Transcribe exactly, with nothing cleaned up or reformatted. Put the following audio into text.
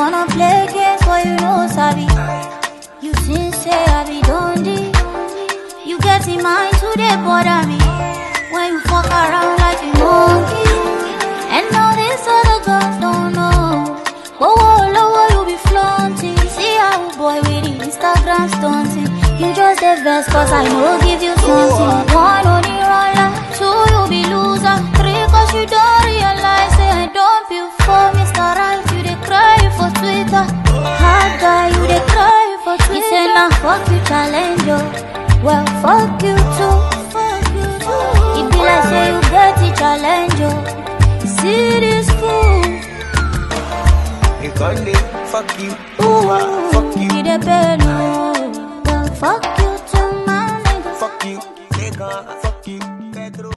wanna play games, but you know, Sabi. You sincere, I be dundee. You get in mind today, bother me. When you fuck around like a monkey. And all these other girls don't know. Oh, oh, lower you be flaunting. See how boy with the Instagram stunting. You just the best cause I know give you something. One only run like two, you be loser. Three cause you don't realize say I don't feel for Mister Right. You dey cry for Twitter. Hard guy, you dey cry for Twitter. He say nah, fuck you challenge yo. Well, fuck you too. Fuck you too. It be like say you get the challenge yo. See this fool. You call it, fuck you. Ooh, fuck you. You dey pay no. Well, fuck you